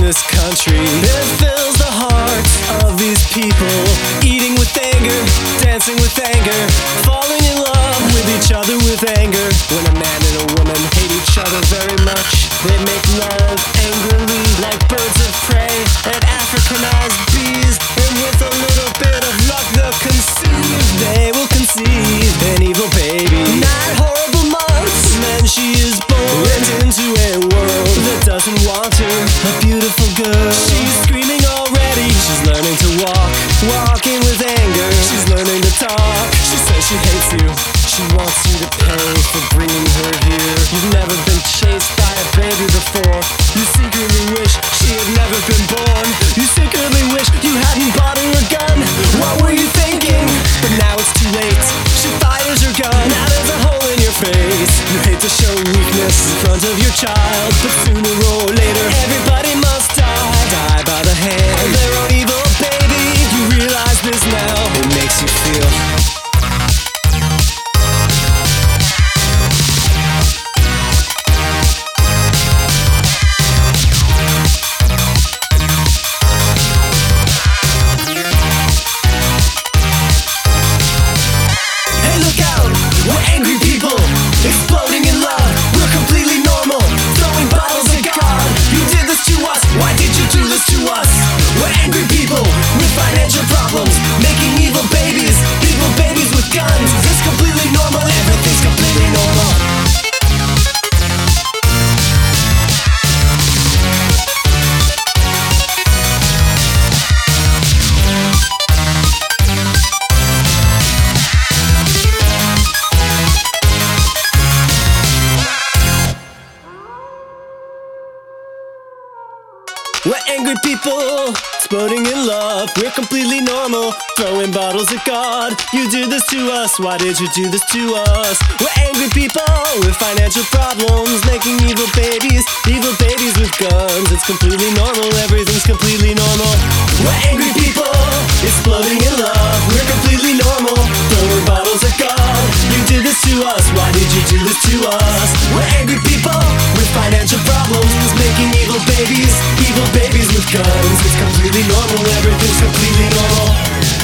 this country that fills the hearts of these people, eating with anger, dancing with anger, falling in love with each other with anger. When a man and a woman hate each other very much, they make love angrily like birds of prey and Africanized bees, and with a little bit of luck they'll conceive, they will conceive an evil baby. 9 horrible months, and then she is born into a world that doesn't want her, a beautiful girl. She's screaming already, she's learning to walk, walking with anger, she's learning to talk. She says she hates you, she wants you to pay for bringing her here. You've never been chased by a baby before, you secretly wish she had never been born. You secretly wish you hadn't bought her a gun. What were you thinking? But now it's too late, she fires her gun, now there's a hole in your face. You hate to show weakness in front of your child, but sooner or later everybody must die by the hand of their own evil baby. You realize this now, it makes you feel exploding in love, we're completely normal, throwing bottles at God. You did this to us, why did you do this to us? We're angry people with financial problems, making evil babies with guns. It's completely normal, everything's completely normal. We're angry people, exploding in love, we're completely normal, throwing bottles at God. You did this to us, why did you do this to us? We're angry people with financial problems, making evil babies with guns. It's completely normal, everything's completely normal. We're angry people, exploding in love, we're completely normal, throwing bottles at God. You did this to us, why did you do this to us? We're angry people with financial problems, making evil babies with guns. It's completely normal, everything's completely normal.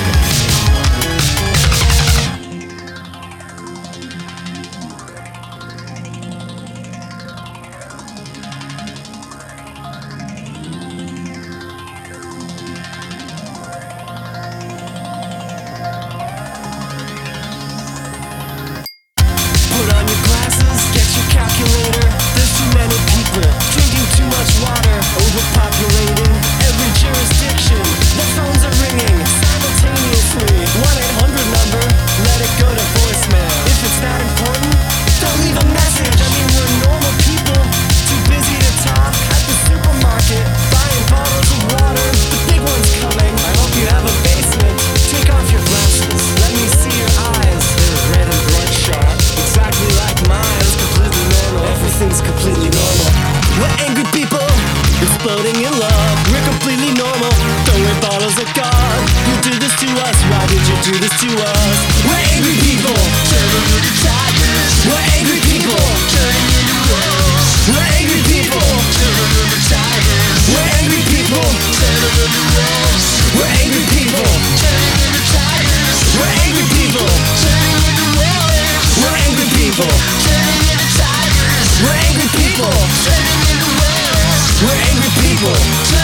Put on your glasses, get your calculator. There's too many people drinking too much water, overpopulating every jurisdiction. The phones are ringing simultaneously. 1-800 number, let it go to voicemail. If it's that important, don't leave a message. I mean, we're normal people, too busy to talk. At the supermarket, buying bottles of water. The big one's coming, I hope you have a basement. Take off your glasses, let me see your eyes. They're red and bloodshot, exactly like mine. It's completely normal, everything's completely normal. We're angry people, exploding in love, we're completely normal, throwing bottles at God. You did this to us, why did you do this to us? We're angry people, turning into tigers. We're angry people, turning into wolves. We're angry people, turning into tigers. We're angry people, turning into wolves. We're angry people, turning into tigers. We're angry people, turning into wolves. We're angry people, turning into tigers. We're angry people, turning into wolves. We're angry people.